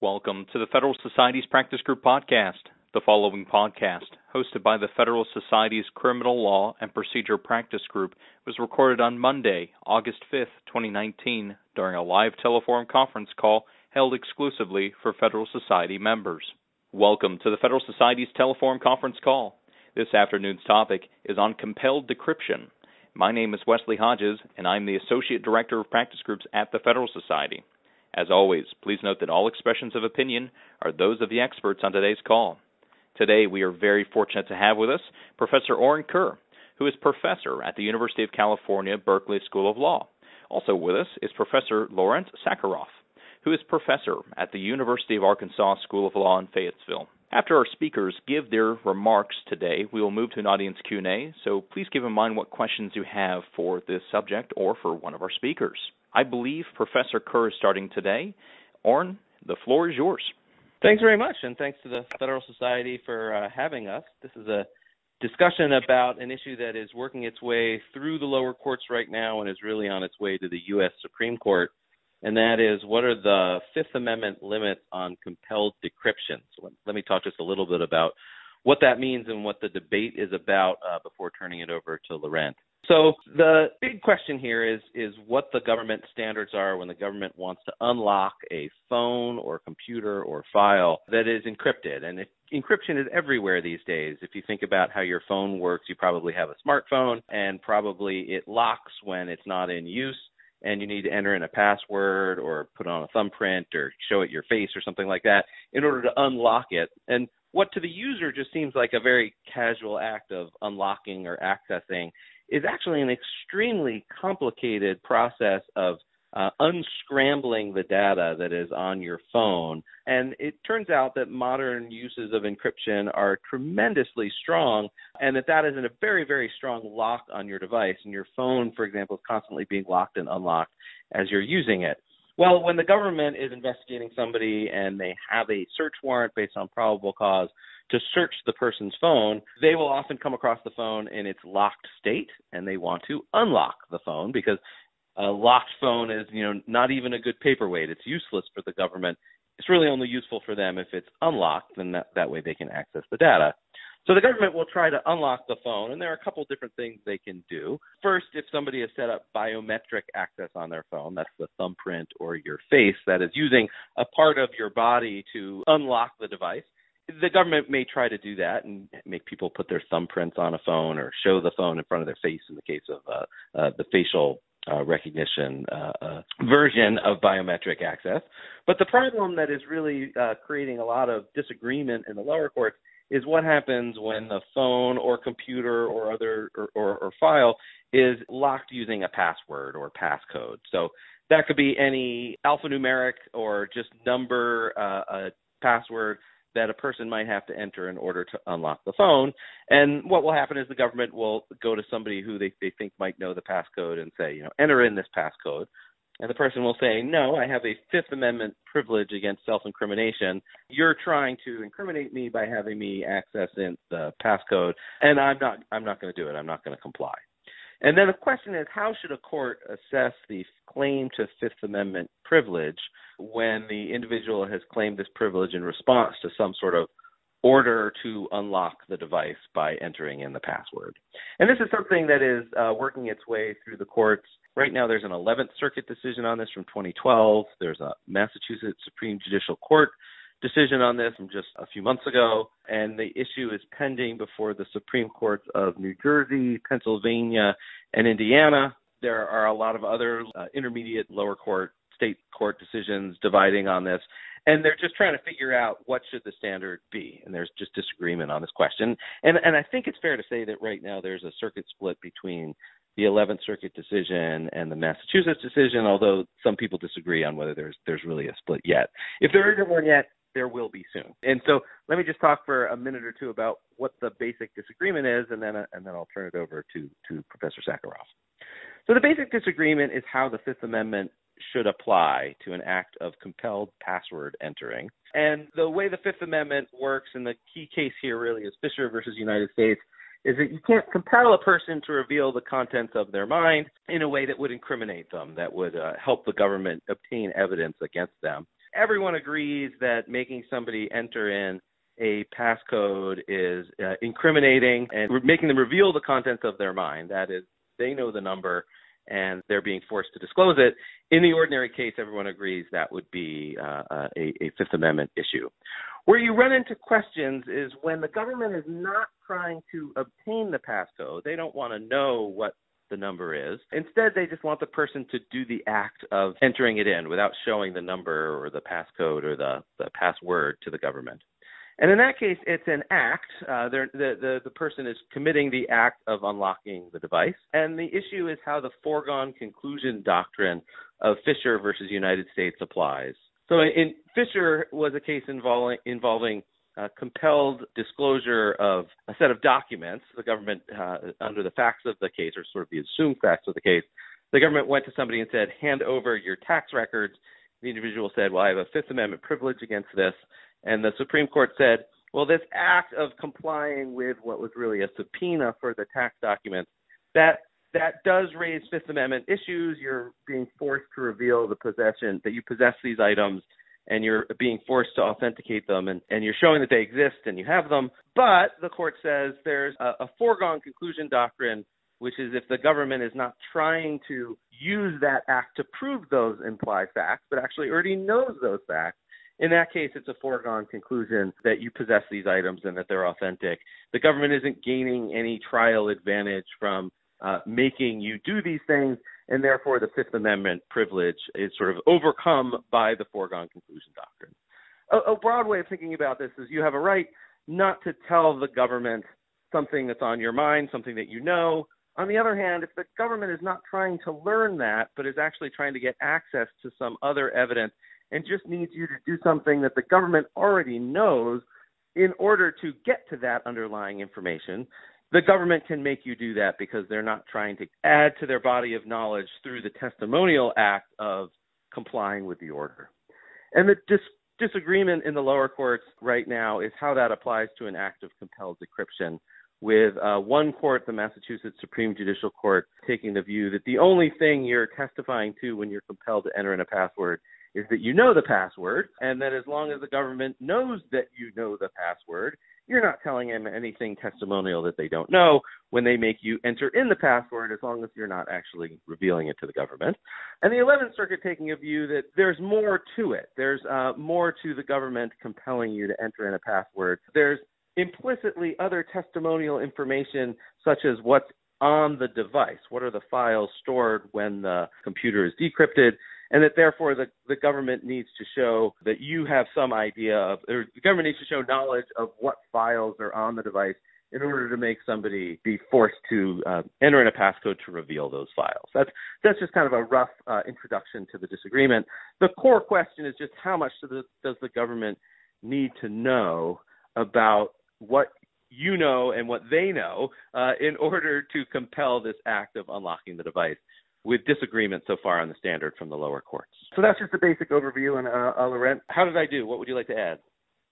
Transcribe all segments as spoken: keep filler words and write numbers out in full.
Welcome to the Federal Society's Practice Group podcast. The following podcast, hosted by the Federal Society's Criminal Law and Procedure Practice Group, was recorded on Monday, August fifth, twenty nineteen, during a live telephone conference call held exclusively for Federal Society members. Welcome to the Federal Society's telephone conference call. This afternoon's topic is on compelled decryption. My name is Wesley Hodges, and I'm the Associate Director of Practice Groups at the Federal Society. As always, please note that all expressions of opinion are those of the experts on today's call. Today, we are very fortunate to have with us Professor Oren Kerr, who is professor at the University of California, Berkeley School of Law. Also with us is Professor Laurent Sakharov, who is professor at the University of Arkansas School of Law in Fayetteville. After our speakers give their remarks today, we will move to an audience Q and A, so please keep in mind what questions you have for this subject or for one of our speakers. I believe Professor Kerr is starting today. Oren, the floor is yours. Thanks very much, and thanks to the Federal Society for uh, having us. This is a discussion about an issue that is working its way through the lower courts right now and is really on its way to the U S Supreme Court, and that is, what are the Fifth Amendment limits on compelled decryption? So let me talk just a little bit about what that means and what the debate is about uh, before turning it over to Laurent. So the big question here is, is what the government standards are when the government wants to unlock a phone or computer or file that is encrypted. And if, encryption is everywhere these days. If you think about how your phone works, you probably have a smartphone, and probably it locks when it's not in use, and you need to enter in a password or put on a thumbprint or show it your face or something like that in order to unlock it. And what to the user just seems like a very casual act of unlocking or accessing is actually an extremely complicated process of uh, unscrambling the data that is on your phone. And it turns out that modern uses of encryption are tremendously strong, and that that is in a very, very strong lock on your device. And your phone, for example, is constantly being locked and unlocked as you're using it. Well, when the government is investigating somebody and they have a search warrant based on probable cause to search the person's phone, they will often come across the phone in its locked state, and they want to unlock the phone because a locked phone is, you know, not even a good paperweight. It's useless for the government. It's really only useful for them if it's unlocked, and that, that way they can access the data. So the government will try to unlock the phone, and there are a couple different things they can do. First, if somebody has set up biometric access on their phone, that's the thumbprint or your face that is using a part of your body to unlock the device, the government may try to do that and make people put their thumbprints on a phone or show the phone in front of their face in the case of uh, uh, the facial uh, recognition uh, uh, version of biometric access. But the problem that is really uh, creating a lot of disagreement in the lower courts is what happens when the phone or computer or other or, or, or file is locked using a password or passcode. So that could be any alphanumeric or just number uh, a password that a person might have to enter in order to unlock the phone. And what will happen is the government will go to somebody who they, they think might know the passcode and say, you know, enter in this passcode. And the person will say, no, I have a Fifth Amendment privilege against self-incrimination. You're trying to incriminate me by having me access in the passcode, and I'm not I'm not going to do it. I'm not going to comply. And then the question is, how should a court assess the claim to Fifth Amendment privilege when the individual has claimed this privilege in response to some sort of order to unlock the device by entering in the password? And this is something that is uh, working its way through the courts. Right now there's an eleventh Circuit decision on this from twenty twelve. There's a Massachusetts Supreme Judicial Court decision on this from just a few months ago, and the issue is pending before the Supreme Courts of New Jersey, Pennsylvania, and Indiana. There are a lot of other uh, intermediate lower court, state court decisions dividing on this, and they're just trying to figure out what should the standard be, and there's just disagreement on this question. And, and I think it's fair to say that right now there's a circuit split between the eleventh Circuit decision and the Massachusetts decision, although some people disagree on whether there's there's really a split yet. If there isn't one yet, there will be soon. And so let me just talk for a minute or two about what the basic disagreement is, and then uh, and then I'll turn it over to, to Professor Sakharov. So the basic disagreement is how the Fifth Amendment should apply to an act of compelled password entering. And the way the Fifth Amendment works, and the key case here really is Fisher versus United States, is that you can't compel a person to reveal the contents of their mind in a way that would incriminate them, that would uh, help the government obtain evidence against them. everyone agrees that making somebody enter in a passcode is uh, incriminating and re- making them reveal the contents of their mind. That is, they know the number and they're being forced to disclose it. In the ordinary case, everyone agrees that would be uh, a, a Fifth Amendment issue. Where you run into questions is when the government is not trying to obtain the passcode. They don't want to know what the number is. Instead, they just want the person to do the act of entering it in without showing the number or the passcode or the, the password to the government. And in that case, it's an act. Uh, the, the, the person is committing the act of unlocking the device. And the issue is how the foregone conclusion doctrine of Fisher versus United States applies. So in Fisher was a case involving, involving uh, compelled disclosure of a set of documents. The government, uh, under the facts of the case, or sort of the assumed facts of the case, the government went to somebody and said, hand over your tax records. The individual said, well, I have a Fifth Amendment privilege against this. And the Supreme Court said, well, this act of complying with what was really a subpoena for the tax documents, that that does raise Fifth Amendment issues. You're being forced to reveal the possession, that you possess these items, and you're being forced to authenticate them, and, and you're showing that they exist and you have them. But the court says there's a, a foregone conclusion doctrine, which is if the government is not trying to use that act to prove those implied facts, but actually already knows those facts, in that case, it's a foregone conclusion that you possess these items and that they're authentic. The government isn't gaining any trial advantage from uh, making you do these things, and therefore the Fifth Amendment privilege is sort of overcome by the foregone conclusion doctrine. A, a broad way of thinking about this is you have a right not to tell the government something that's on your mind, something that you know. On the other hand, if the government is not trying to learn that, but is actually trying to get access to some other evidence and just needs you to do something that the government already knows in order to get to that underlying information, the government can make you do that because they're not trying to add to their body of knowledge through the testimonial act of complying with the order. And the dis- disagreement in the lower courts right now is how that applies to an act of compelled decryption, with uh, one court, the Massachusetts Supreme Judicial Court, taking the view that the only thing you're testifying to when you're compelled to enter in a password is that you know the password, and that as long as the government knows that you know the password, you're not telling them anything testimonial that they don't know when they make you enter in the password, as long as you're not actually revealing it to the government. And the eleventh Circuit taking a view that there's more to it. There's uh, more to the government compelling you to enter in a password. There's implicitly other testimonial information, such as what's on the device. What are the files stored when the computer is decrypted? And that therefore the, the government needs to show that you have some idea of, or the government needs to show knowledge of what files are on the device in order to make somebody be forced to uh, enter in a passcode to reveal those files. That's that's just kind of a rough uh, introduction to the disagreement. The core question is just how much does the, does the government need to know about what you know and what they know uh, in order to compel this act of unlocking the device, with disagreement so far on the standard from the lower courts. So that's just a basic overview. And uh, uh, Laurent, how did I do? What would you like to add?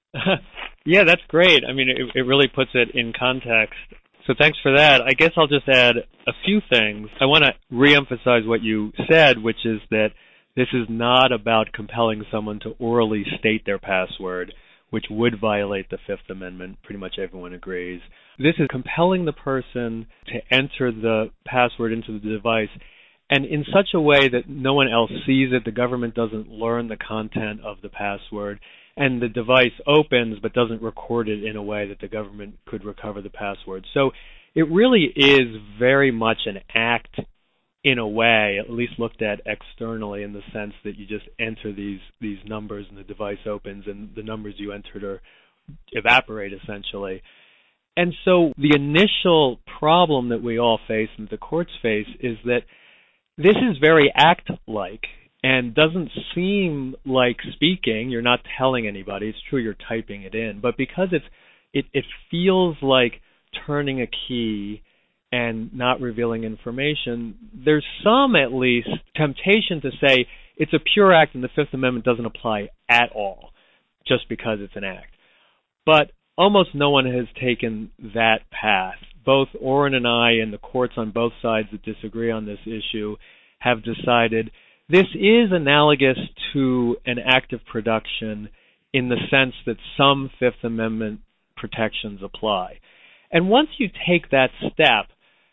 Yeah, that's great. I mean, it, it really puts it in context. So thanks for that. I guess I'll just add a few things. I want to reemphasize what you said, which is that this is not about compelling someone to orally state their password, which would violate the Fifth Amendment. Pretty much everyone agrees. This is compelling the person to enter the password into the device, and in such a way that no one else sees it, the government doesn't learn the content of the password, and the device opens but doesn't record it in a way that the government could recover the password. So it really is very much an act in a way, at least looked at externally, in the sense that you just enter these, these numbers and the device opens and the numbers you entered are evaporate essentially. And so the initial problem that we all face and the courts face is that this is very act-like and doesn't seem like speaking. You're not telling anybody. It's true you're typing it in. But because it's, it, it feels like turning a key and not revealing information, there's some, at least, temptation to say it's a pure act and the Fifth Amendment doesn't apply at all just because it's an act. But almost no one has taken that path. Both Oren and I and the courts on both sides that disagree on this issue have decided this is analogous to an act of production in the sense that some Fifth Amendment protections apply. And once you take that step,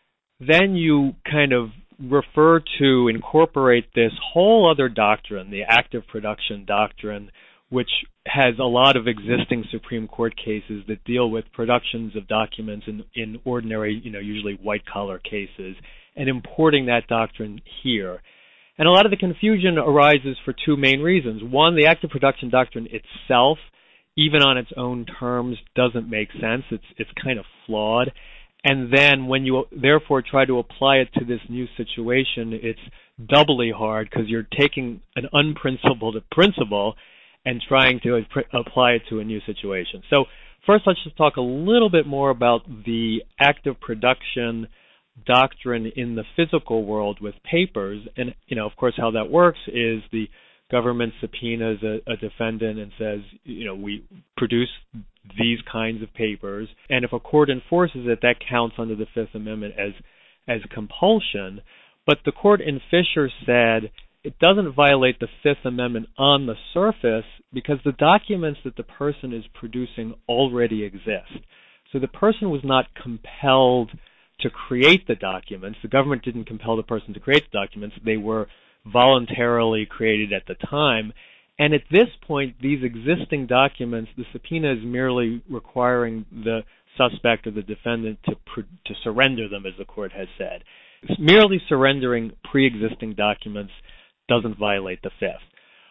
then you kind of refer to, incorporate this whole other doctrine, the act of production doctrine, which has a lot of existing Supreme Court cases that deal with productions of documents in, in ordinary, you know, usually white-collar cases, and importing that doctrine here. And a lot of the confusion arises for two main reasons. One, the act of production doctrine itself, even on its own terms, doesn't make sense. It's it's kind of flawed. And then when you therefore try to apply it to this new situation, it's doubly hard because you're taking an unprincipled principle and trying to apply it to a new situation. So first, let's just talk a little bit more about the act of production doctrine in the physical world with papers. And, you know, of course, how that works is the government subpoenas a, a defendant and says, you know, we produce these kinds of papers. And if a court enforces it, that counts under the Fifth Amendment as as compulsion. But the court in Fisher said it doesn't violate the Fifth Amendment on the surface because the documents that the person is producing already exist. So the person was not compelled to create the documents. The government didn't compel the person to create the documents. They were voluntarily created at the time. And at this point, these existing documents, the subpoena is merely requiring the suspect or the defendant to to surrender them, as the court has said. It's merely surrendering pre-existing documents doesn't violate the Fifth.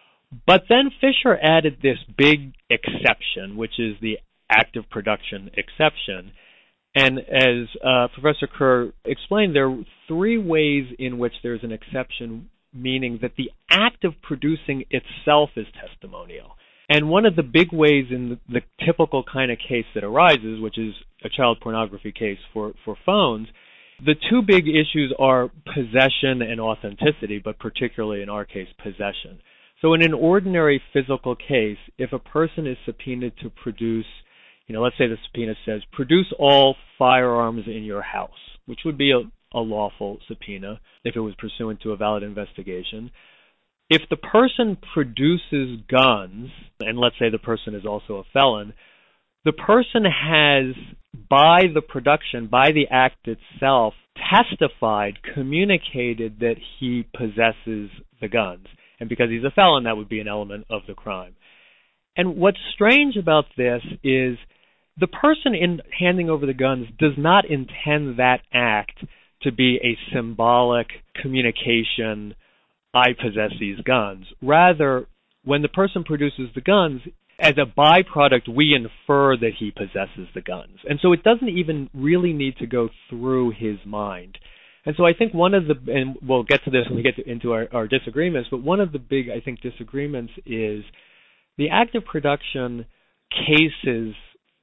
But then Fisher added this big exception, which is the act of production exception. And as uh, Professor Kerr explained, there are three ways in which there's an exception, meaning that the act of producing itself is testimonial. And one of the big ways in the, the typical kind of case that arises, which is a child pornography case for, for phones, the two big issues are possession and authenticity, but particularly in our case, possession. So in an ordinary physical case, if a person is subpoenaed to produce, you know, let's say the subpoena says, produce all firearms in your house, which would be a, a lawful subpoena if it was pursuant to a valid investigation. If the person produces guns, and let's say the person is also a felon, the person has, by the production, by the act itself, testified, communicated that he possesses the guns. And because he's a felon, that would be an element of the crime. And what's strange about this is the person in handing over the guns does not intend that act to be a symbolic communication, I possess these guns. Rather, when the person produces the guns, as a byproduct, we infer that he possesses the guns. And so it doesn't even really need to go through his mind. And so I think one of the, and we'll get to this when we get to, into our, our disagreements, but one of the big, I think, disagreements is the act of production cases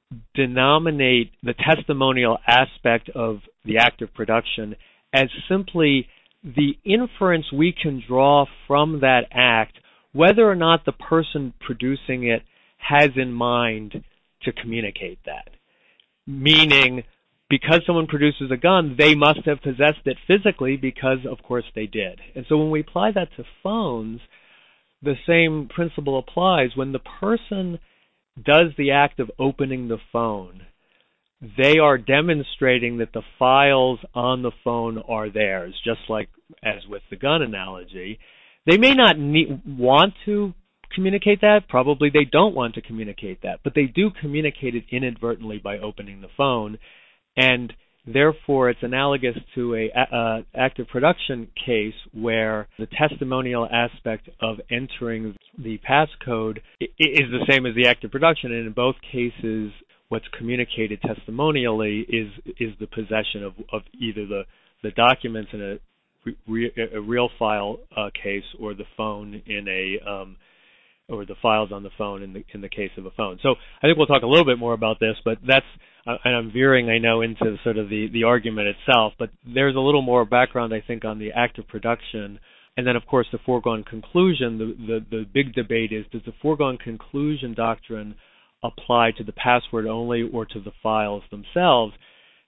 denominate the testimonial aspect of the act of production as simply the inference we can draw from that act, whether or not the person producing it has in mind to communicate that. Meaning, because someone produces a gun, they must have possessed it physically because, of course, they did. And so when we apply that to phones, the same principle applies. When the person does the act of opening the phone, they are demonstrating that the files on the phone are theirs, just like as with the gun analogy. They may not need, want to communicate that. Probably they don't want to communicate that, but they do communicate it inadvertently by opening the phone. And therefore, it's analogous to a, a active production case where the testimonial aspect of entering the passcode is the same as the active production, and in both cases, what's communicated testimonially is is the possession of, of either the, the documents in a, re, a real file uh, case or the phone in a um, or the files on the phone in the in the case of a phone. So I think we'll talk a little bit more about this, but that's uh, and I'm veering, I know, into sort of the, the argument itself, but there's a little more background, I think, on the act of production. And then, of course, the foregone conclusion, the, the, the big debate is, does the foregone conclusion doctrine apply to the password only or to the files themselves?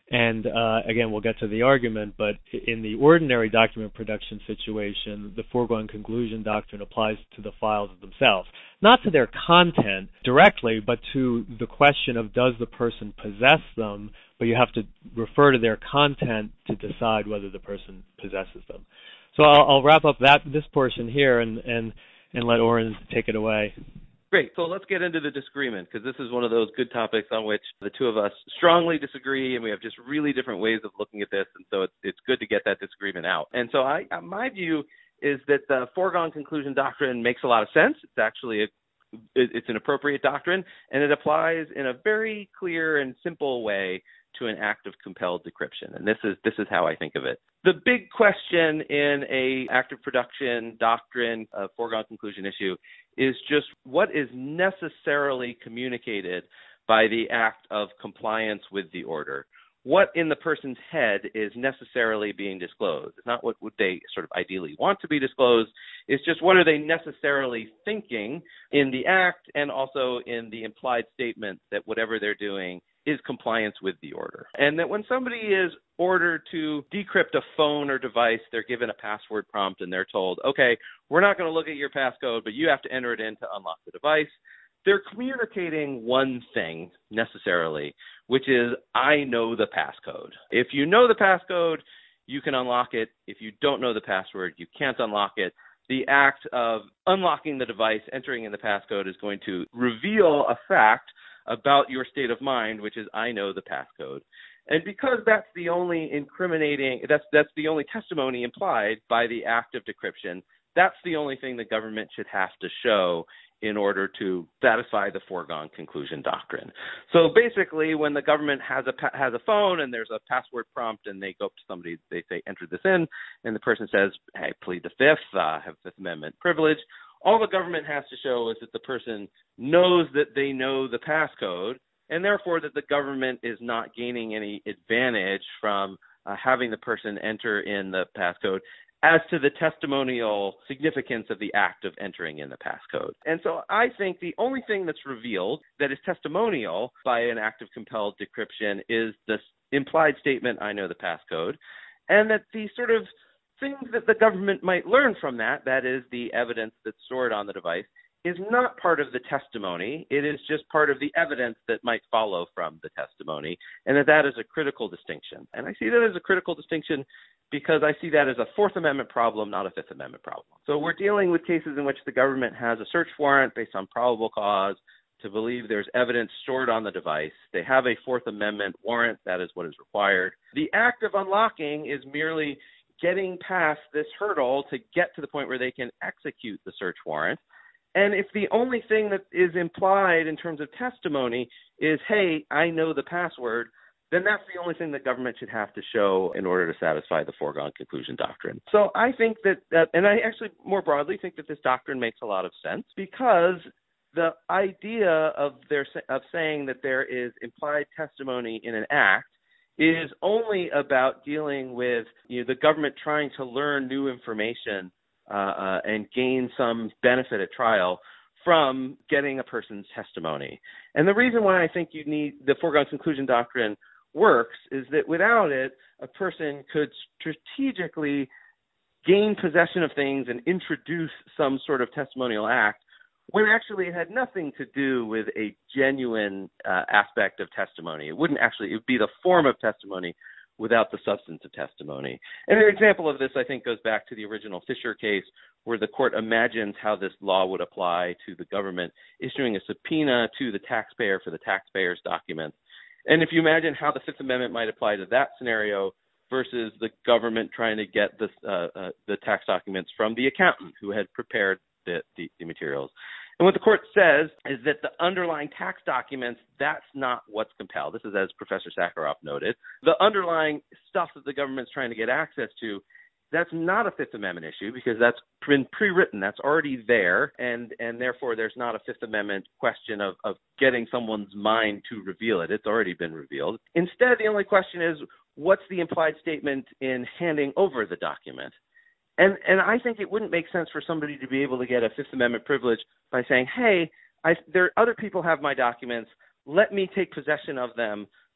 And uh, again, we'll get to the argument, but in the ordinary document production situation, the foregone conclusion doctrine applies to the files themselves. Not to their content directly, but to the question of does the person possess them, but you have to refer to their content to decide whether the person possesses them. So I'll, I'll wrap up that this portion here and, and, and let Oren take it away. Great. So let's get into the disagreement, because this is one of those good topics on which the two of us strongly disagree, and we have just really different ways of looking at this, and so it's, it's good to get that disagreement out. And so I, my view is that the foregone conclusion doctrine makes a lot of sense. It's actually a, it's an appropriate doctrine, and it applies in a very clear and simple way to an act of compelled decryption. And this is this is how I think of it. The big question in a active production doctrine, a foregone conclusion issue, is just what is necessarily communicated by the act of compliance with the order. What in the person's head is necessarily being disclosed? It's not what would they sort of ideally want to be disclosed. It's just what are they necessarily thinking in the act and also in the implied statement that whatever they're doing is compliance with the order. And that when somebody is ordered to decrypt a phone or device, they're given a password prompt and they're told, okay, we're not going to look at your passcode, but you have to enter it in to unlock the device. They're communicating one thing necessarily, which is I know the passcode. If you know the passcode, you can unlock it. If you don't know the password, you can't unlock it. The act of unlocking the device, entering in the passcode is going to reveal a fact about your state of mind, which is I know the passcode. And because that's the only incriminating, that's that's the only testimony implied by the act of decryption, that's the only thing the government should have to show in order to satisfy the foregone conclusion doctrine. So basically, when the government has a has a phone and there's a password prompt and they go up to somebody, they say, enter this in, and the person says, I plead the fifth, uh, have Fifth Amendment privilege, all the government has to show is that the person knows that they know the passcode, and therefore that the government is not gaining any advantage from uh, having the person enter in the passcode as to the testimonial significance of the act of entering in the passcode. And so I think the only thing that's revealed that is testimonial by an act of compelled decryption is this implied statement, I know the passcode, and that the sort of things that the government might learn from that, that is the evidence that's stored on the device, is not part of the testimony. It is just part of the evidence that might follow from the testimony, and that that is a critical distinction. And I see that as a critical distinction because I see that as a Fourth Amendment problem, not a Fifth Amendment problem. So we're dealing with cases in which the government has a search warrant based on probable cause to believe there's evidence stored on the device. They have a Fourth Amendment warrant. That is what is required. The act of unlocking is merely getting past this hurdle to get to the point where they can execute the search warrant. And if the only thing that is implied in terms of testimony is, hey, I know the password, then that's the only thing the government should have to show in order to satisfy the foregone conclusion doctrine. So I think that, that and I actually more broadly think that this doctrine makes a lot of sense because the idea of their of saying that there is implied testimony in an act is only about dealing with you know, the government trying to learn new information uh, uh, and gain some benefit at trial from getting a person's testimony. And the reason why I think you need the foregone conclusion doctrine works is that without it, a person could strategically gain possession of things and introduce some sort of testimonial act when actually it had nothing to do with a genuine uh, aspect of testimony. It wouldn't actually, it would be the form of testimony without the substance of testimony. And an example of this, I think, goes back to the original Fisher case, where the court imagines how this law would apply to the government issuing a subpoena to the taxpayer for the taxpayer's documents. And if you imagine how the Fifth Amendment might apply to that scenario versus the government trying to get the, uh, uh, the tax documents from the accountant who had prepared the, the, the materials. And what the court says is that the underlying tax documents, that's not what's compelled. This is as Professor Sakharov noted. The underlying stuff that the government's trying to get access to, that's not a Fifth Amendment issue because that's been pre-written. That's already there, and, and therefore there's not a Fifth Amendment question of, of getting someone's mind to reveal it. It's already been revealed. Instead, the only question is, what's the implied statement in handing over the document? And and I think it wouldn't make sense for somebody to be able to get a Fifth Amendment privilege by saying, hey, I, there other people have my documents. Let me take possession of them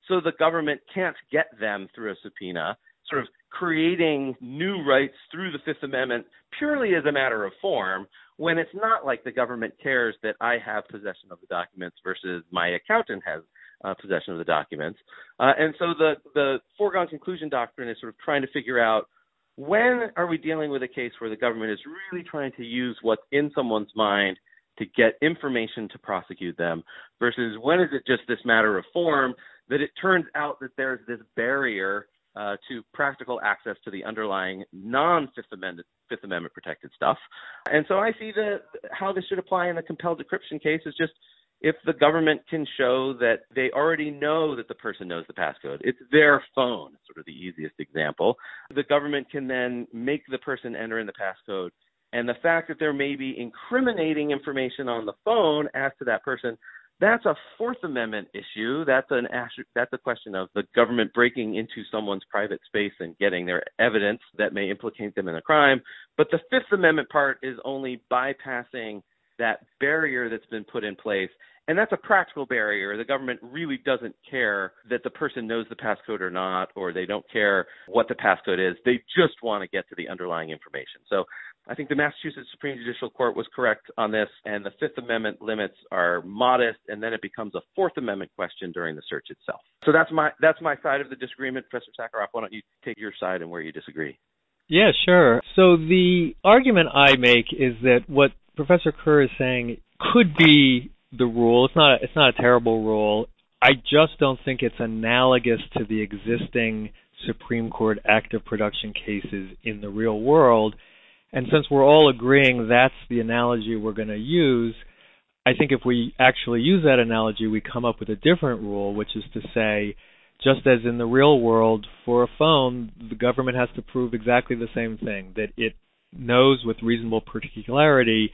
so the government can't get them through a subpoena, sort of creating new rights through the Fifth Amendment purely as a matter of form, when it's not like the government cares that I have possession of the documents versus my accountant has uh, possession of the documents. Uh, and so the, the foregone conclusion doctrine is sort of trying to figure out, when are we dealing with a case where the government is really trying to use what's in someone's mind to get information to prosecute them, versus when is it just this matter of form that it turns out that there's this barrier uh, to practical access to the underlying non-Fifth Amendment, Fifth Amendment protected stuff. And so I see the how this should apply in the compelled decryption case is just if the government can show that they already know that the person knows the passcode. It's their phone, sort of the easiest example. The government can then make the person enter in the passcode. And the fact that there may be incriminating information on the phone as to that person, that's a Fourth Amendment issue. That's an that's a question of the government breaking into someone's private space and getting their evidence that may implicate them in a crime. But the Fifth Amendment part is only bypassing that barrier that's been put in place. And that's a practical barrier. The government really doesn't care that the person knows the passcode or not, or they don't care what the passcode is. They just want to get to the underlying information. So I think the Massachusetts Supreme Judicial Court was correct on this, and the Fifth Amendment limits are modest, and then it becomes a Fourth Amendment question during the search itself. So that's my that's my side of the disagreement. Professor Sakharov, why don't you take your side and where you disagree? Yeah, sure. So the argument I make is that what Professor Kerr is saying could be the rule. It's not, it's not a terrible rule. I just don't think it's analogous to the existing Supreme Court active production cases in the real world. And since we're all agreeing that's the analogy we're going to use, I think if we actually use that analogy, we come up with a different rule, which is to say, just as in the real world, for a phone, the government has to prove exactly the same thing, that it knows with reasonable particularity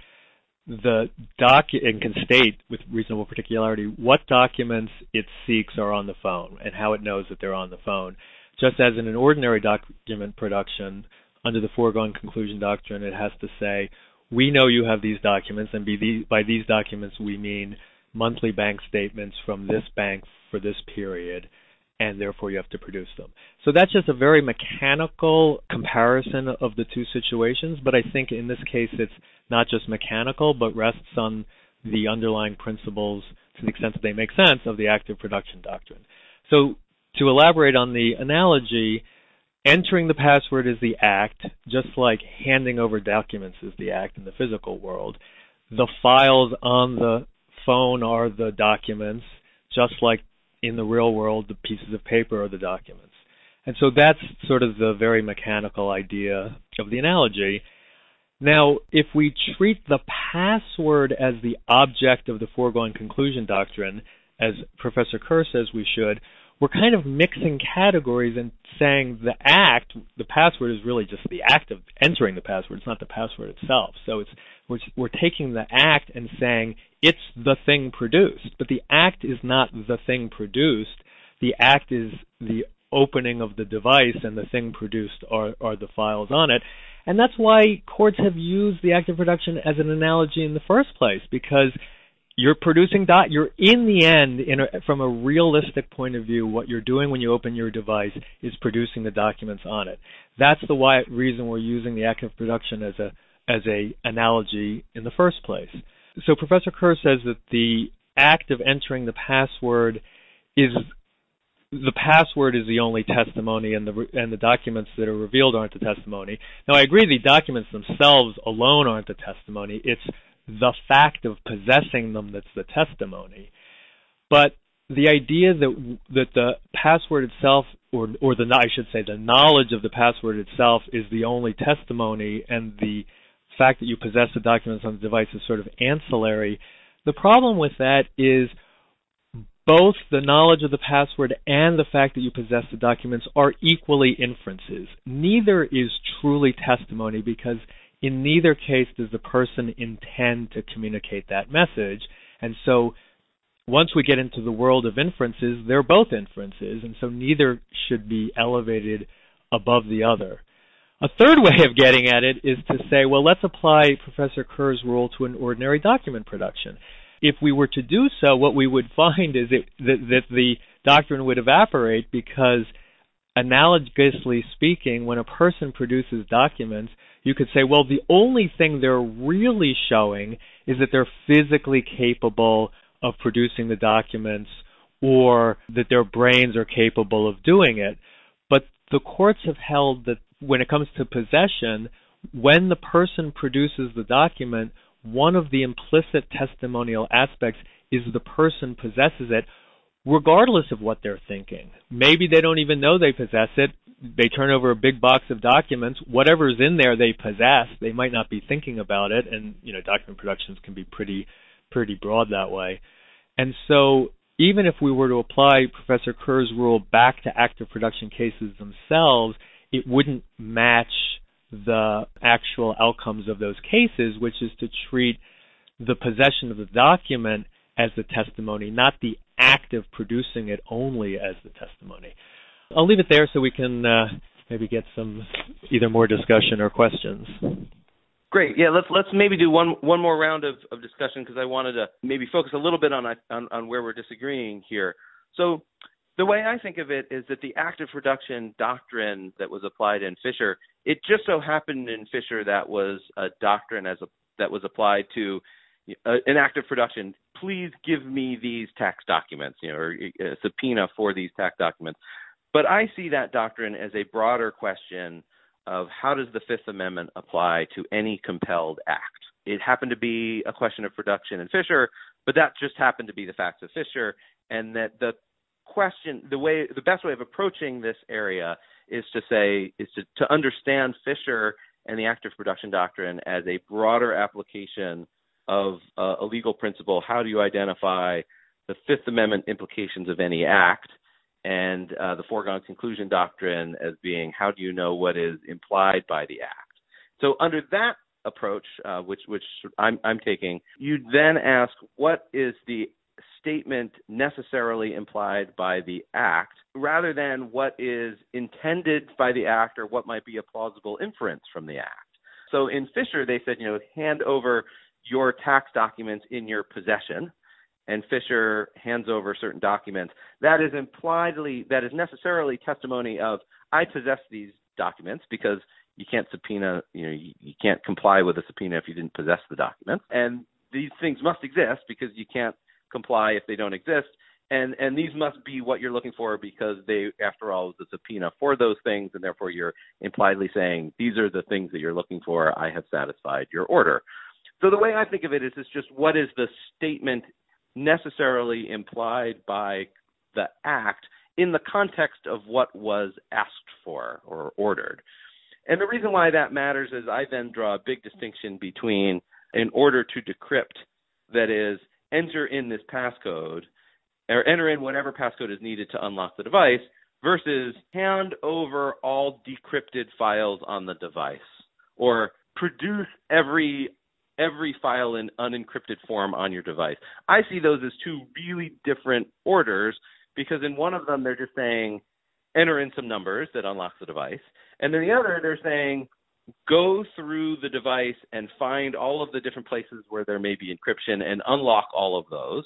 the doc and can state with reasonable particularity what documents it seeks are on the phone and how it knows that they're on the phone. Just as in an ordinary document production, under the foregone conclusion doctrine, it has to say, we know you have these documents, and by these documents we mean monthly bank statements from this bank for this period, and therefore you have to produce them. So that's just a very mechanical comparison of the two situations, but I think in this case it's not just mechanical, but rests on the underlying principles, to the extent that they make sense, of the active production doctrine. So to elaborate on the analogy, entering the password is the act, just like handing over documents is the act in the physical world. The files on the phone are the documents, just like in the real world, the pieces of paper are the documents. And so that's sort of the very mechanical idea of the analogy. Now, if we treat the password as the object of the foregone conclusion doctrine, as Professor Kerr says we should, we're kind of mixing categories and saying the act, the password is really just the act of entering the password. It's not the password itself. So it's we're, we're taking the act and saying it's the thing produced. But the act is not the thing produced. The act is the opening of the device, and the thing produced are, are the files on it. And that's why courts have used the active production as an analogy in the first place, because you're producing dot. You're in the end, in a, from a realistic point of view, what you're doing when you open your device is producing the documents on it. That's the why, reason we're using the active production as a as a analogy in the first place. So Professor Kerr says that the act of entering the password is the password is the only testimony, and the and the documents that are revealed aren't the testimony. Now, I agree the documents themselves alone aren't the testimony. It's the fact of possessing them that's the testimony. But the idea that that the password itself, or or the I should say the knowledge of the password itself, is the only testimony, and the fact that you possess the documents on the device is sort of ancillary. The problem with that is both the knowledge of the password and the fact that you possess the documents are equally inferences. Neither is truly testimony, because in neither case does the person intend to communicate that message. And so once we get into the world of inferences, they're both inferences, and so neither should be elevated above the other. A third way of getting at it is to say, well, let's apply Professor Kerr's rule to an ordinary document production. If we were to do so, what we would find is it, that, that the doctrine would evaporate because, analogously speaking, when a person produces documents, you could say, well, the only thing they're really showing is that they're physically capable of producing the documents or that their brains are capable of doing it. But the courts have held that when it comes to possession, when the person produces the document, one of the implicit testimonial aspects is the person possesses it, regardless of what they're thinking. Maybe they don't even know they possess it. They turn over a big box of documents. Whatever's in there they possess. They might not be thinking about it, and you know, document productions can be pretty pretty broad that way. And so even if we were to apply Professor Kerr's rule back to active production cases themselves, it wouldn't match the actual outcomes of those cases, which is to treat the possession of the document as the testimony, not the act of producing it only as the testimony. I'll leave it there so we can uh, maybe get some either more discussion or questions. Great. Yeah, let's let's maybe do one one more round of, of discussion because I wanted to maybe focus a little bit on, on on where we're disagreeing here. So the way I think of it is that the active production doctrine that was applied in Fisher, it just so happened in Fisher that was a doctrine as a, that was applied to uh, an active production. Please give me these tax documents, you know, or a subpoena for these tax documents. But I see that doctrine as a broader question of how does the Fifth Amendment apply to any compelled act. It happened to be a question of production in Fisher, but that just happened to be the facts of Fisher, and that the question, the way, the best way of approaching this area is to say, is to, to understand Fisher and the active production doctrine as a broader application of uh, a legal principle. How do you identify the Fifth Amendment implications of any act? And uh, the foregone conclusion doctrine as being, how do you know what is implied by the act? So under that approach, uh, which which I'm, I'm taking, you then ask, what is the statement necessarily implied by the act, rather than what is intended by the act or what might be a plausible inference from the act. So in Fisher, they said, you know, hand over your tax documents in your possession, and Fisher hands over certain documents. That is impliedly, that is necessarily testimony of, I possess these documents, because you can't subpoena, you know, you, you can't comply with a subpoena if you didn't possess the documents. And these things must exist because you can't comply if they don't exist. And and these must be what you're looking for because they, after all, is a subpoena for those things, and therefore you're impliedly saying, these are the things that you're looking for, I have satisfied your order. So the way I think of it is, it's just what is the statement necessarily implied by the act in the context of what was asked for or ordered. And the reason why that matters is I then draw a big distinction between an order to decrypt, that is, enter in this passcode, or enter in whatever passcode is needed to unlock the device, versus hand over all decrypted files on the device, or produce every every file in unencrypted form on your device. I see those as two really different orders, because in one of them they're just saying, enter in some numbers that unlocks the device, and then the other they're saying, go through the device and find all of the different places where there may be encryption and unlock all of those.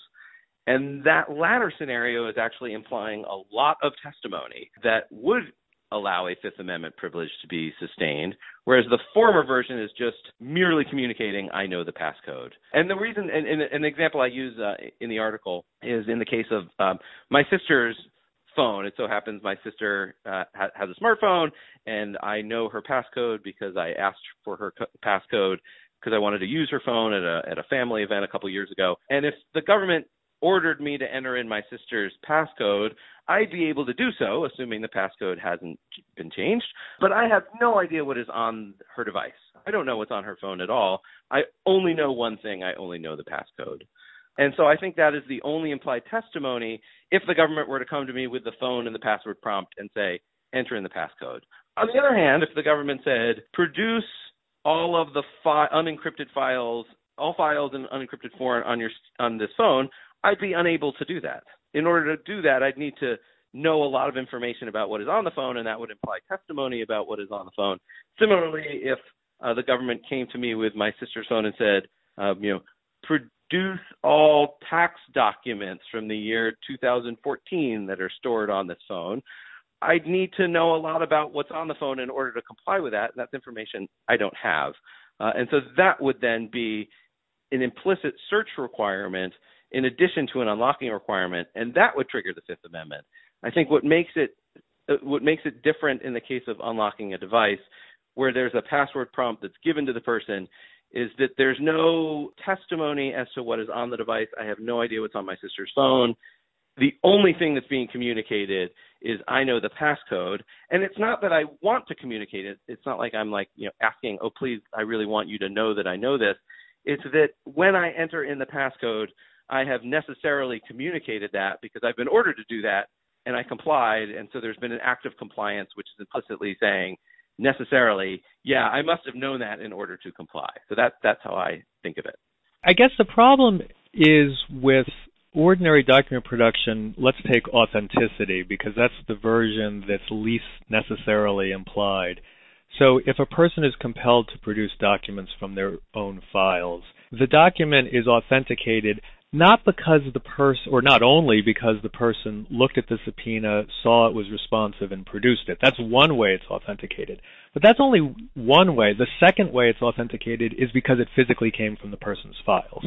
And that latter scenario is actually implying a lot of testimony that would allow a Fifth Amendment privilege to be sustained, whereas the former version is just merely communicating, I know the passcode. And the reason, and, and an example I use uh, in the article is in the case of um, my sister's phone. It so happens my sister uh, ha- has a smartphone, and I know her passcode because I asked for her co- passcode because I wanted to use her phone at a at a family event a couple years ago. And if the government ordered me to enter in my sister's passcode, I'd be able to do so, assuming the passcode hasn't been changed. But I have no idea what is on her device. I don't know what's on her phone at all. I only know one thing. I only know the passcode. And so I think that is the only implied testimony if the government were to come to me with the phone and the password prompt and say, enter in the passcode. On the other hand, if the government said, produce all of the fi- unencrypted files, all files in unencrypted form on your on this phone, I'd be unable to do that. In order to do that, I'd need to know a lot of information about what is on the phone, and that would imply testimony about what is on the phone. Similarly, if uh, the government came to me with my sister's phone and said, um, you know, pro- produce all tax documents from the year two thousand fourteen that are stored on this phone, I'd need to know a lot about what's on the phone in order to comply with that, and that's information I don't have. Uh, and so that would then be an implicit search requirement in addition to an unlocking requirement, and that would trigger the Fifth Amendment. I think what makes it what makes it different in the case of unlocking a device where there's a password prompt that's given to the person is that there's no testimony as to what is on the device. I have no idea what's on my sister's phone. The only thing that's being communicated is I know the passcode, and it's not that I want to communicate it. It's not like I'm like, you know, asking, oh, please, I really want you to know that I know this. It's that when I enter in the passcode, I have necessarily communicated that because I've been ordered to do that, and I complied, and so there's been an act of compliance, which is implicitly saying necessarily, yeah, I must have known that in order to comply. So that, that's how I think of it. I guess the problem is with ordinary document production, let's take authenticity, because that's the version that's least necessarily implied. So if a person is compelled to produce documents from their own files, the document is authenticated not because the person, or not only because the person looked at the subpoena, saw it was responsive, and produced it. That's one way it's authenticated. But that's only one way. The second way it's authenticated is because it physically came from the person's files.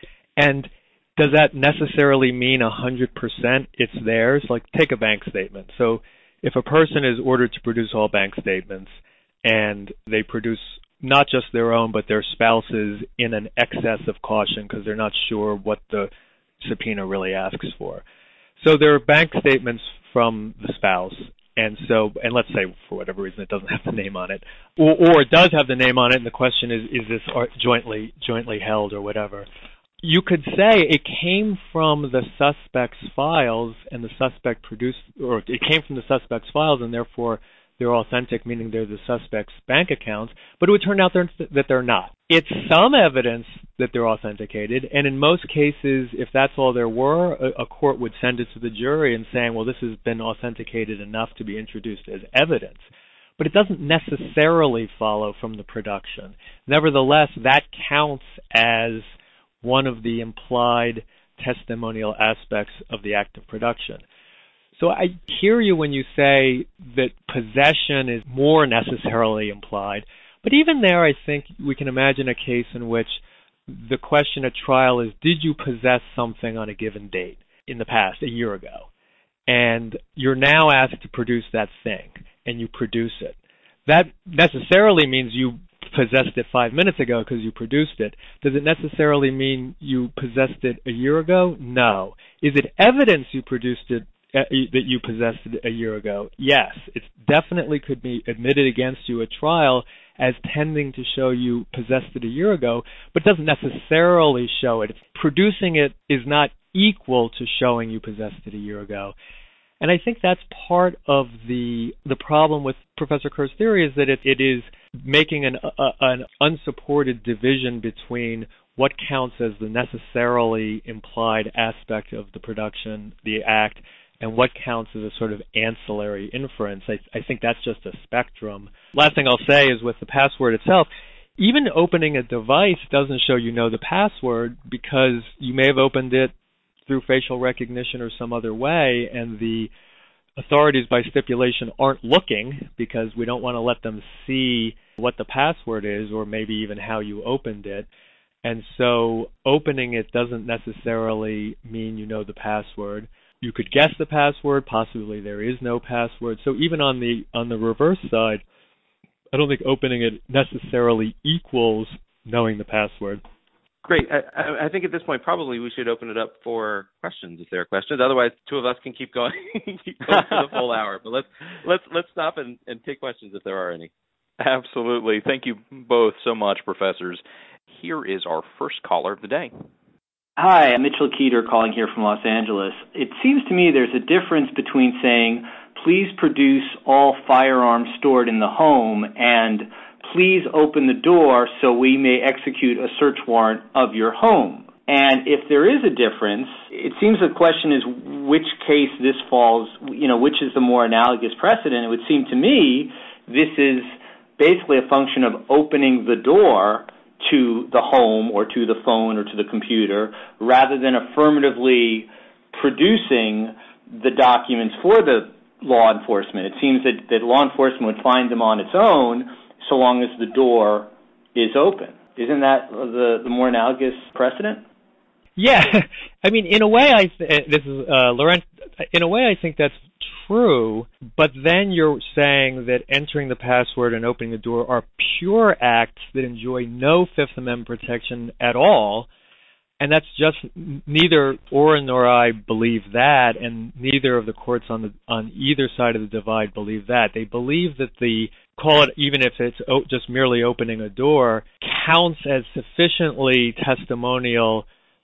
And does that necessarily mean one hundred percent it's theirs? Like, take a bank statement. So if a person is ordered to produce all bank statements and they produce not just their own but their spouse's in an excess of caution because they're not sure what the subpoena really asks for. So there are bank statements from the spouse, and so, and let's say for whatever reason it doesn't have the name on it, or, or it does have the name on it, and the question is, is this jointly jointly held or whatever? You could say it came from the suspect's files, and the suspect produced, or it came from the suspect's files, and therefore they're authentic, meaning they're the suspect's bank accounts, but it would turn out they're, that they're not. It's some evidence that they're authenticated, and in most cases, if that's all there were, a, a court would send it to the jury and saying, well, this has been authenticated enough to be introduced as evidence. But it doesn't necessarily follow from the production. Nevertheless, that counts as one of the implied testimonial aspects of the act of production. So I hear you when you say that possession is more necessarily implied, but even there I think we can imagine a case in which the question at trial is, did you possess something on a given date in the past, a year ago? And you're now asked to produce that thing, and you produce it. That necessarily means you possessed it five minutes ago because you produced it. Does it necessarily mean you possessed it a year ago? No. Is it evidence you produced it uh, that you possessed it a year ago? Yes. It definitely could be admitted against you at trial as tending to show you possessed it a year ago, but it doesn't necessarily show it. Producing it is not equal to showing you possessed it a year ago. And I think that's part of the the problem with Professor Kerr's theory, is that it, it is making an, a, an unsupported division between what counts as the necessarily implied aspect of the production, the act, and what counts as a sort of ancillary inference. I, I think that's just a spectrum. Last thing I'll say is with the password itself, even opening a device doesn't show you know the password, because you may have opened it through facial recognition or some other way, and the authorities by stipulation aren't looking because we don't want to let them see what the password is or maybe even how you opened it. And so opening it doesn't necessarily mean you know the password. You could guess the password, possibly there is no password. So even on the on the reverse side, I don't think opening it necessarily equals knowing the password. Great. I, I think at this point probably we should open it up for questions if there are questions. Otherwise, two of us can keep going, keep going for the full hour. But let's let's let's stop and, and take questions if there are any. Absolutely. Thank you both so much, professors. Here is our first caller of the day. Hi, I'm Mitchell Keeter calling here from Los Angeles. It seems to me there's a difference between saying, please produce all firearms stored in the home, and please open the door so we may execute a search warrant of your home. And if there is a difference, it seems the question is which case this falls, you know, which is the more analogous precedent. It would seem to me this is basically a function of opening the door to the home or to the phone or to the computer, rather than affirmatively producing the documents for the law enforcement. It seems that, that law enforcement would find them on its own so long as the door is open. Isn't that the, the more analogous precedent? Yeah, I mean, in a way, I th- this is uh, Laurent. In a way, I think that's true. But then you're saying that entering the password and opening the door are pure acts that enjoy no Fifth Amendment protection at all, and that's just neither Oren nor I believe that, and neither of the courts on the on either side of the divide believe that. They believe that the call it even if it's o- just merely opening a door counts as sufficiently testimonial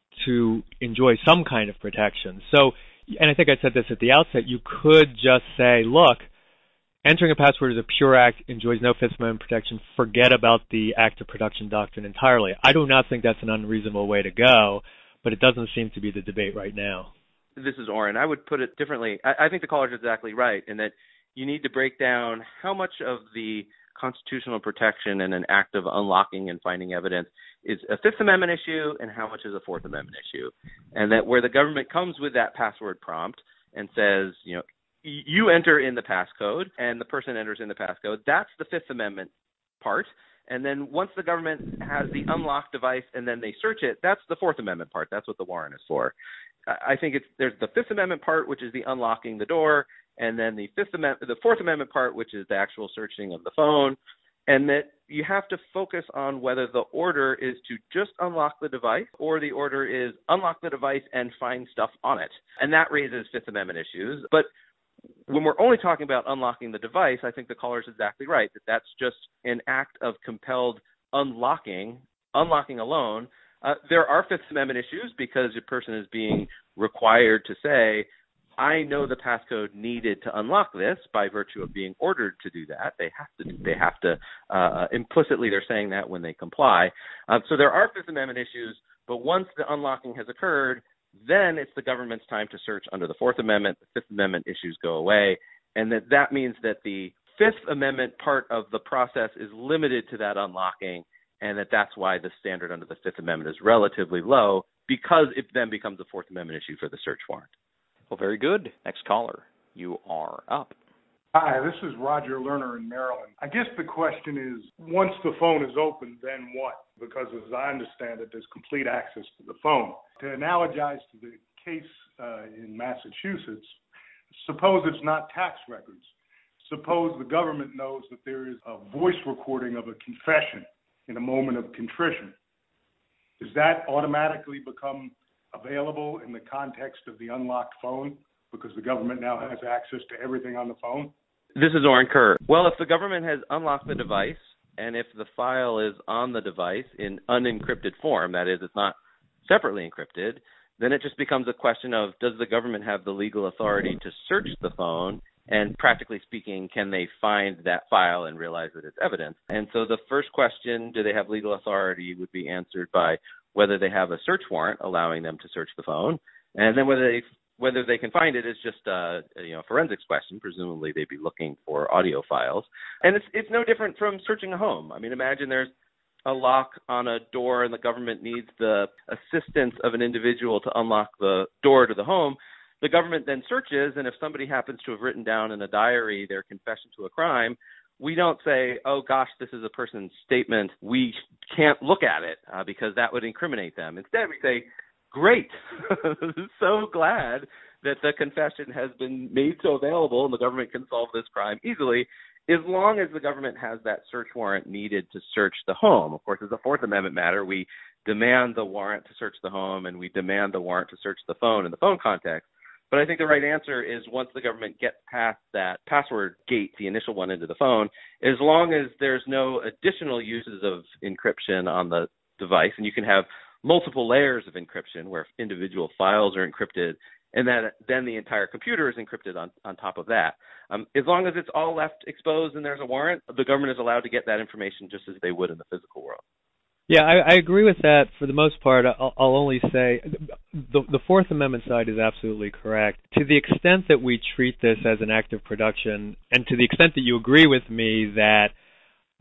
to enjoy some kind of protection. So, and I think I said this at the outset, you could just say, look, entering a password is a pure act, enjoys no Fifth Amendment protection, forget about the act of production doctrine entirely. I do not think that's an unreasonable way to go, but it doesn't seem to be the debate right now. This is Oren. I would put it differently. I, I think the caller's exactly right in that you need to break down how much of the constitutional protection and an act of unlocking and finding evidence is a Fifth Amendment issue and how much is a Fourth Amendment issue. And that where the government comes with that password prompt and says, you know, you enter in the passcode and the person enters in the passcode, that's the Fifth Amendment part. And then once the government has the unlocked device and then they search it, that's the Fourth Amendment part. That's what the warrant is for. I think it's there's the Fifth Amendment part, which is the unlocking the door, and then the Fifth Amendment, the Fourth Amendment part, which is the actual searching of the phone, and that you have to focus on whether the order is to just unlock the device or the order is unlock the device and find stuff on it. And that raises Fifth Amendment issues. But when we're only talking about unlocking the device, I think the caller's exactly right, that that's just an act of compelled unlocking, unlocking alone. Uh, there are Fifth Amendment issues because a person is being required to say, I know the passcode needed to unlock this by virtue of being ordered to do that. They have to. They have to. Uh, implicitly, they're saying that when they comply. Uh, so there are Fifth Amendment issues, but once the unlocking has occurred, then it's the government's time to search under the Fourth Amendment. The Fifth Amendment issues go away, and that that means that the Fifth Amendment part of the process is limited to that unlocking, and that that's why the standard under the Fifth Amendment is relatively low, because it then becomes a Fourth Amendment issue for the search warrant. Well, very good. Next caller, you are up. Hi, this is Roger Lerner in Maryland. I guess the question is, once the phone is open, then what? Because as I understand it, there's complete access to the phone. To analogize to the case uh, in Massachusetts, suppose it's not tax records. Suppose the government knows that there is a voice recording of a confession in a moment of contrition. Does that automatically become available in the context of the unlocked phone because the government now has access to everything on the phone? This is Oren Kerr. Well, if the government has unlocked the device and if the file is on the device in unencrypted form, that is, it's not separately encrypted, then it just becomes a question of, does the government have the legal authority to search the phone? And practically speaking, can they find that file and realize that it's evidence? And so the first question, do they have legal authority, would be answered by whether they have a search warrant allowing them to search the phone, and then whether they whether they can find it is just a you know forensics question. Presumably, they'd be looking for audio files, and it's it's no different from searching a home. I mean, imagine there's a lock on a door, and the government needs the assistance of an individual to unlock the door to the home. The government then searches, and if somebody happens to have written down in a diary their confession to a crime, we don't say, oh, gosh, this is a person's statement. We can't look at it uh, because that would incriminate them. Instead, we say, great. So glad that the confession has been made so available and the government can solve this crime easily, as long as the government has that search warrant needed to search the home. Of course, as a Fourth Amendment matter, we demand the warrant to search the home and we demand the warrant to search the phone in the phone context. But I think the right answer is once the government gets past that password gate, the initial one into the phone, as long as there's no additional uses of encryption on the device, and you can have multiple layers of encryption where individual files are encrypted, and then, then the entire computer is encrypted on, on top of that. Um, as long as it's all left exposed and there's a warrant, the government is allowed to get that information just as they would in the physical world. Yeah, I, I agree with that for the most part. I'll, I'll only say the, the Fourth Amendment side is absolutely correct. To the extent that we treat this as an act of production, and to the extent that you agree with me that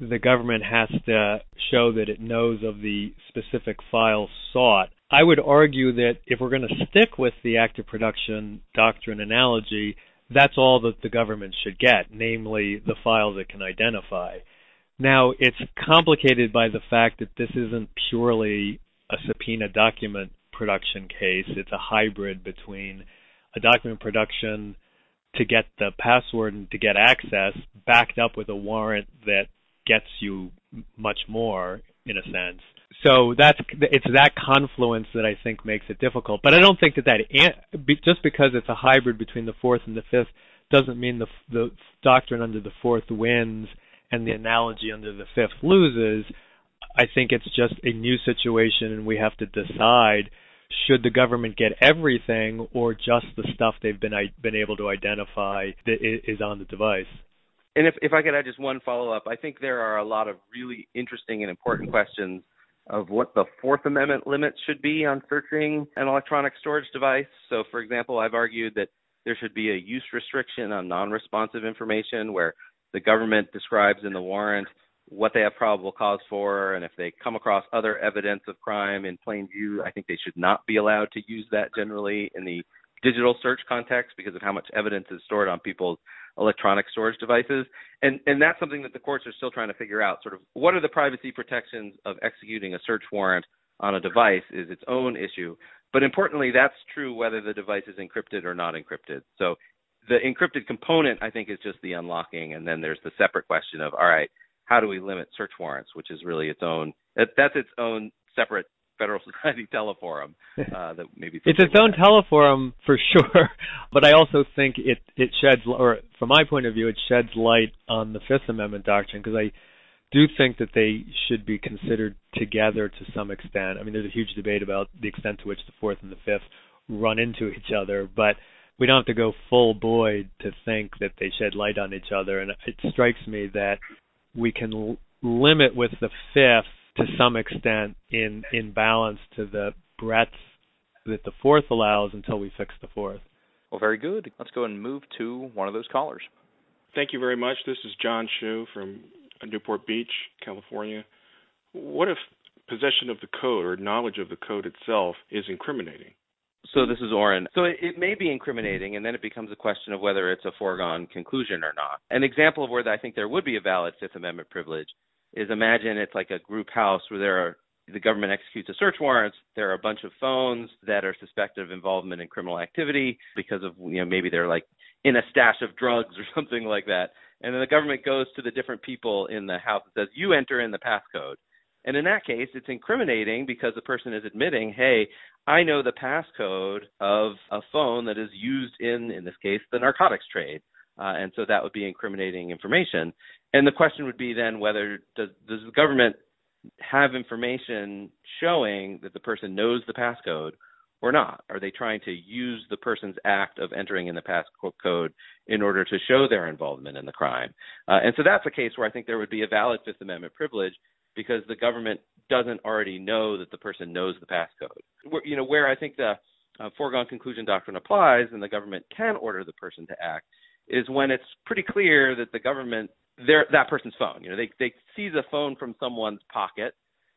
the government has to show that it knows of the specific file sought. I would argue that if we're going to stick with the active production doctrine analogy, that's all that the government should get, namely the files it can identify. Now, it's complicated by the fact that this isn't purely a subpoena document production case. It's a hybrid between a document production to get the password and to get access, backed up with a warrant that gets you much more, in a sense. So that's it's that confluence that I think makes it difficult. But I don't think that that just because it's a hybrid between the fourth and the fifth doesn't mean the the doctrine under the fourth wins and the analogy under the fifth loses. I think it's just a new situation, and we have to decide: should the government get everything, or just the stuff they've been been able to identify that is on the device? And if if I could add just one follow up, I think there are a lot of really interesting and important questions of what the Fourth Amendment limits should be on searching an electronic storage device. So, for example, I've argued that there should be a use restriction on non-responsive information where the government describes in the warrant what they have probable cause for, and if they come across other evidence of crime in plain view, I think they should not be allowed to use that generally in the digital search context because of how much evidence is stored on people's electronic storage devices. And and that's something that the courts are still trying to figure out. Sort of what are the privacy protections of executing a search warrant on a device is its own issue. But importantly, that's true whether the device is encrypted or not encrypted. So the encrypted component, I think, is just the unlocking. And then there's the separate question of, all right, how do we limit search warrants, which is really its own, that, that's its own separate Federal Society teleforum. Uh, that maybe it's its own teleforum for sure, but I also think it, it sheds, or from my point of view, it sheds light on the Fifth Amendment doctrine, because I do think that they should be considered together to some extent. I mean, there's a huge debate about the extent to which the Fourth and the Fifth run into each other, but we don't have to go full Boyd to think that they shed light on each other, and it strikes me that we can l- limit with the Fifth to some extent in, in balance to the breadth that the Fourth allows until we fix the Fourth. Well, very good. Let's go and move to one of those callers. Thank you very much. This is John Shu from Newport Beach, California. What if possession of the code or knowledge of the code itself is incriminating? So this is Oren. So it, it may be incriminating, and then it becomes a question of whether it's a foregone conclusion or not. An example of where I think there would be a valid Fifth Amendment privilege is imagine it's like a group house where there are the government executes a search warrant. There are a bunch of phones that are suspected of involvement in criminal activity because of, you know, maybe they're like in a stash of drugs or something like that. And then the government goes to the different people in the house and says, you enter in the passcode. And in that case, it's incriminating because the person is admitting, hey, I know the passcode of a phone that is used in, in this case, the narcotics trade. Uh, and so that would be incriminating information. And the question would be then whether does, does the government have information showing that the person knows the passcode or not? Are they trying to use the person's act of entering in the passcode in order to show their involvement in the crime? Uh, and so that's a case where I think there would be a valid Fifth Amendment privilege because the government doesn't already know that the person knows the passcode. Where, you know, where I think the uh, foregone conclusion doctrine applies and the government can order the person to act is when it's pretty clear that the government, they're that person's phone. You know, they they seize a phone from someone's pocket,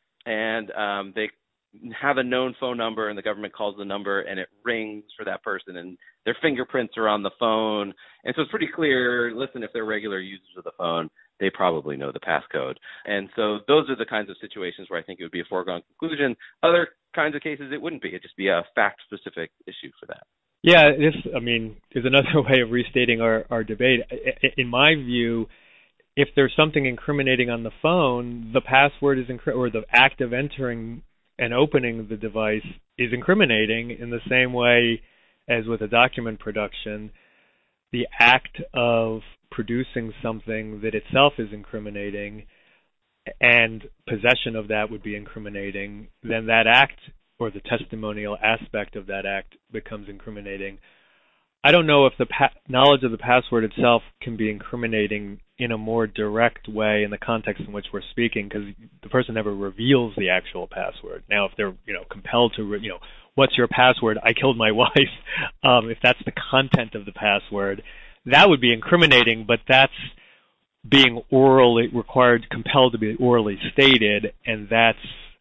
and um, they have a known phone number, and the government calls the number, and it rings for that person, and their fingerprints are on the phone, and so it's pretty clear. Listen, if they're regular users of the phone, they probably know the passcode, and so those are the kinds of situations where I think it would be a foregone conclusion. Other kinds of cases, it wouldn't be. It'd just be a fact-specific issue for that. Yeah, this, I mean, is another way of restating our, our debate. In my view, if there's something incriminating on the phone, the password is incri- or the act of entering and opening the device is incriminating in the same way as with a document production. The act of producing something that itself is incriminating and possession of that would be incriminating, then that act or the testimonial aspect of that act becomes incriminating. I don't know if the pa- knowledge of the password itself can be incriminating in a more direct way in the context in which we're speaking, because the person never reveals the actual password. Now, if they're, you know, compelled to, re- you know, what's your password? I killed my wife. Um, if that's the content of the password, that would be incriminating, but that's being orally required, compelled to be orally stated, and that's,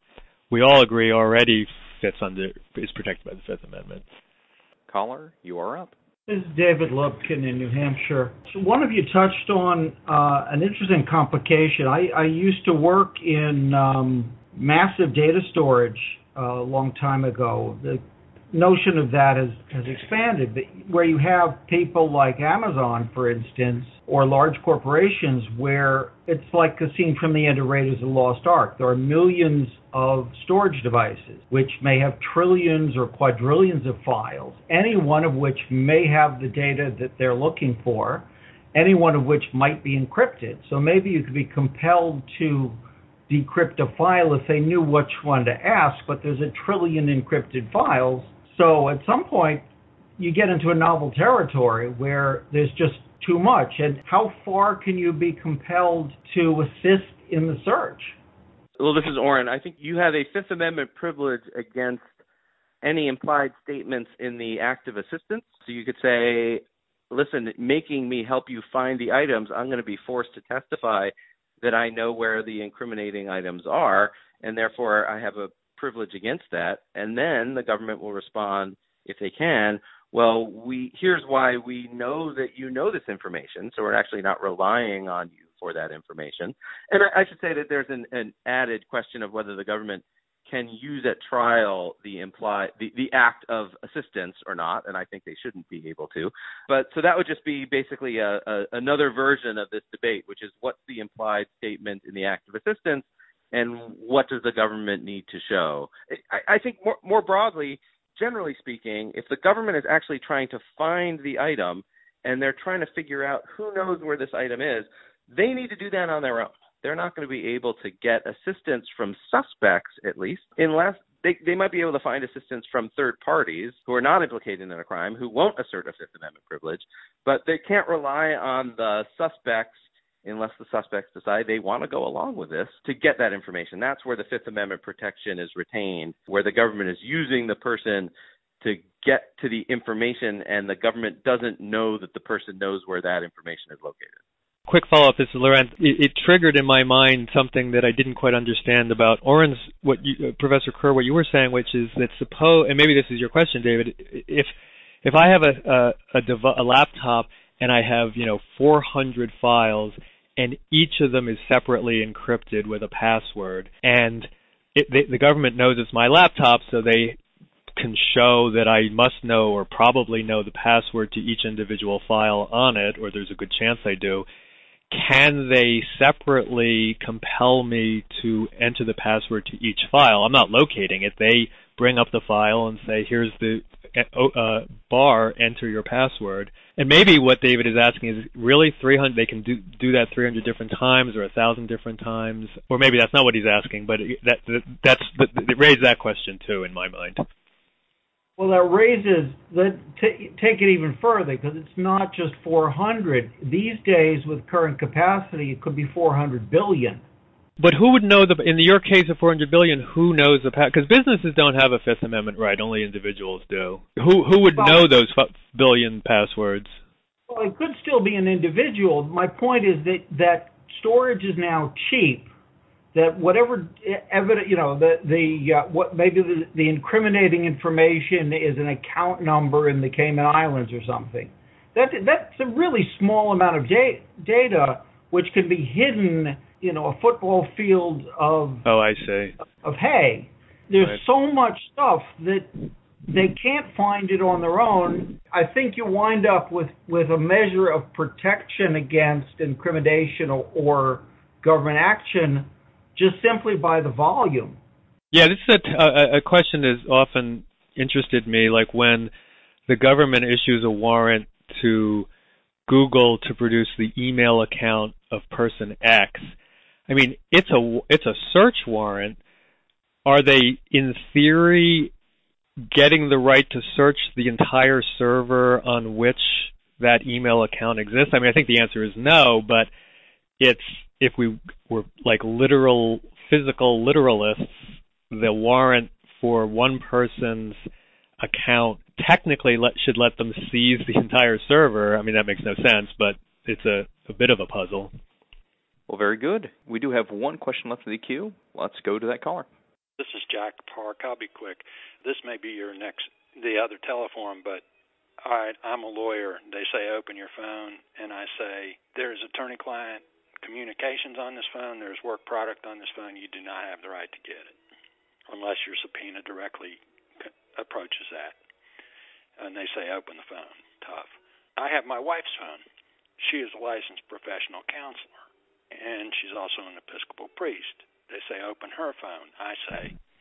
we all agree, already fits under, is protected by the Fifth Amendment. Caller, you are up. This is David Lubkin in New Hampshire. So one of you touched on uh, an interesting complication. I, I used to work in um, massive data storage uh, a long time ago. The notion of that has, has expanded, but where you have people like Amazon, for instance, or large corporations where it's like a scene from the end of Raiders of the Lost Ark. There are millions of storage devices which may have trillions or quadrillions of files, any one of which may have the data that they're looking for, any one of which might be encrypted. So maybe you could be compelled to decrypt a file if they knew which one to ask, but there's a trillion encrypted files. So at some point, you get into a novel territory where there's just too much. And how far can you be compelled to assist in the search? Well, this is Oren. I think you have a Fifth Amendment privilege against any implied statements in the act of assistance. So you could say, listen, making me help you find the items, I'm going to be forced to testify that I know where the incriminating items are, and therefore I have a privilege against that. And then the government will respond, if they can, well, we here's why we know that you know this information, so we're actually not relying on you for that information. And I, I should say that there's an, an added question of whether the government can use at trial the imply the, the act of assistance or not, and I think they shouldn't be able to. But so that would just be basically a, a, another version of this debate, which is what's the implied statement in the act of assistance, and what does the government need to show? I, I think more, more broadly, generally speaking, if the government is actually trying to find the item and they're trying to figure out who knows where this item is, they need to do that on their own. They're not going to be able to get assistance from suspects, at least, unless they, they might be able to find assistance from third parties who are not implicated in a crime, who won't assert a Fifth Amendment privilege, but they can't rely on the suspects unless the suspects decide they want to go along with this to get that information. That's where the Fifth Amendment protection is retained, where the government is using the person to get to the information and the government doesn't know that the person knows where that information is located. Quick follow-up, this is Laurent. It, it triggered in my mind something that I didn't quite understand about Oren's, what you, uh, Professor Kerr, what you were saying, which is that suppose, and maybe this is your question, David, if if I have a a, a, dev- a laptop and I have, you know, four hundred files and each of them is separately encrypted with a password, and it, they, the government knows it's my laptop, so they can show that I must know or probably know the password to each individual file on it, or there's a good chance I do. Can they separately compel me to enter the password to each file? I'm not locating it. They bring up the file and say, here's the uh, bar, enter your password. And maybe what David is asking is, really three hundred, they can do do that three hundred different times or one thousand different times? Or maybe that's not what he's asking, but that, that that's it raised that question too in my mind. Well, that raises, the, t- take it even further, because it's not just four hundred. These days, with current capacity, it could be four hundred billion. But who would know, the in your case of four hundred billion, who knows the password? Because businesses don't have a Fifth Amendment right, only individuals do. Who who would well, know those f- billion passwords? Well, it could still be an individual. My point is that, that storage is now cheap. That whatever evidence, you know, the the uh, what maybe the, the incriminating information is an account number in the Cayman Islands or something. That that's a really small amount of da- data which can be hidden, you know, a football field of oh, I see of hay. There's right. so much stuff that they can't find it on their own. I think you wind up with, with a measure of protection against incrimination or, or government action just simply by the volume. Yeah, this is a, a, a question that has often interested me, like when the government issues a warrant to Google to produce the email account of person X. I mean, it's a, it's a search warrant. Are they, in theory, getting the right to search the entire server on which that email account exists? I mean, I think the answer is no, but it's, if we were like literal, physical literalists, the warrant for one person's account technically let, should let them seize the entire server. I mean, that makes no sense, but it's a, a bit of a puzzle. Well, very good. We do have one question left in the queue. Let's go to that caller. This is Jack Park. I'll be quick. This may be your next, the other telephone, but all right, I'm a lawyer. They say open your phone, and I say there's attorney-client communications on this phone, there's work product on this phone. You do not have the right to get it unless your subpoena directly approaches that. And they say open the phone. Tough. I have my wife's phone. She is a licensed professional counselor, and she's also an Episcopal priest. They say open her phone. I say,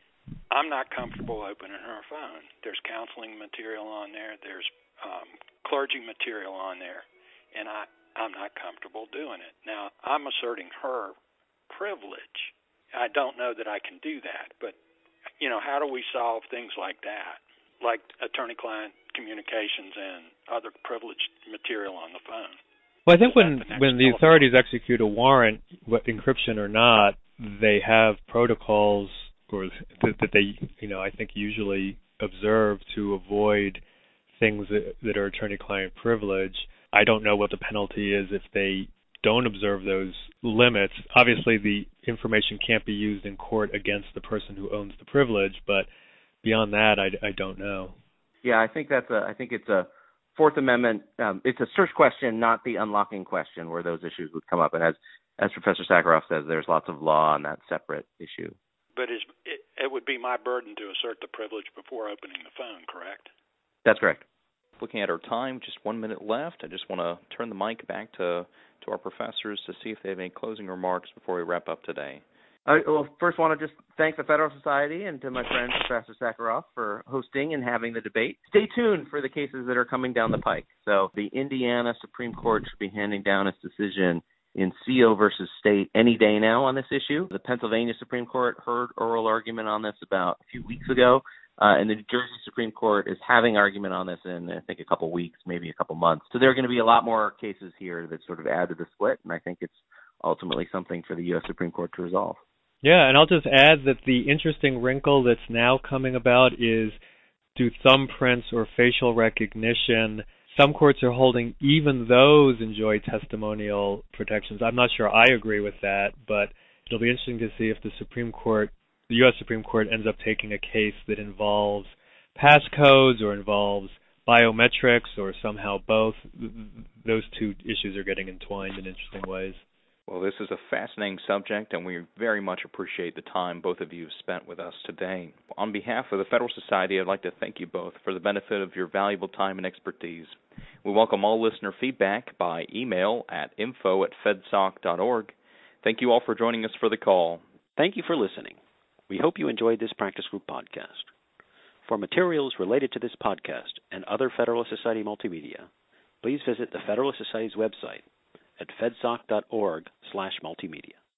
I'm not comfortable opening her phone. There's counseling material on there. There's um, clergy material on there, and I, I'm not comfortable doing it. Now, I'm asserting her privilege. I don't know that I can do that, but, you know, how do we solve things like that, like attorney-client communications and other privileged material on the phone? Well, I think when, the when the authorities execute a warrant, what encryption or not, they have protocols or that, that they, you know, I think usually observe to avoid things that, that are attorney-client privilege. I don't know what the penalty is if they don't observe those limits. Obviously, the information can't be used in court against the person who owns the privilege, but beyond that, I, I don't know. Yeah, I think that's a. I think it's a Fourth Amendment. Um, it's a search question, not the unlocking question, where those issues would come up. And as as Professor Sakharov says, there's lots of law on that separate issue. But is, it, it would be my burden to assert the privilege before opening the phone, correct? That's correct. Looking at our time, just one minute left. I just want to turn the mic back to, to our professors to see if they have any closing remarks before we wrap up today. I well, first want to just thank the Federal Society and to my friend Professor Sakharov for hosting and having the debate. Stay tuned for the cases that are coming down the pike. So the Indiana Supreme Court should be handing down its decision in Seal versus State any day now on this issue. The Pennsylvania Supreme Court heard oral argument on this about a few weeks ago, uh, and the New Jersey Supreme Court is having argument on this in, I think, a couple weeks, maybe a couple months. So there are going to be a lot more cases here that sort of add to the split, and I think it's ultimately something for the U S Supreme Court to resolve. Yeah, and I'll just add that the interesting wrinkle that's now coming about is do thumbprints or facial recognition. Some courts are holding even those enjoy testimonial protections. I'm not sure I agree with that, but it'll be interesting to see if the Supreme Court, the U S Supreme Court, ends up taking a case that involves passcodes or involves biometrics or somehow both. Those two issues are getting entwined in interesting ways. Well, this is a fascinating subject, and we very much appreciate the time both of you have spent with us today. On behalf of the Federal Society, I'd like to thank you both for the benefit of your valuable time and expertise. We welcome all listener feedback by email at info at fedsoc dot org. Thank you all for joining us for the call. Thank you for listening. We hope you enjoyed this Practice Group podcast. For materials related to this podcast and other Federalist Society multimedia, please visit the Federalist Society's website at fedsoc dot org slash multimedia.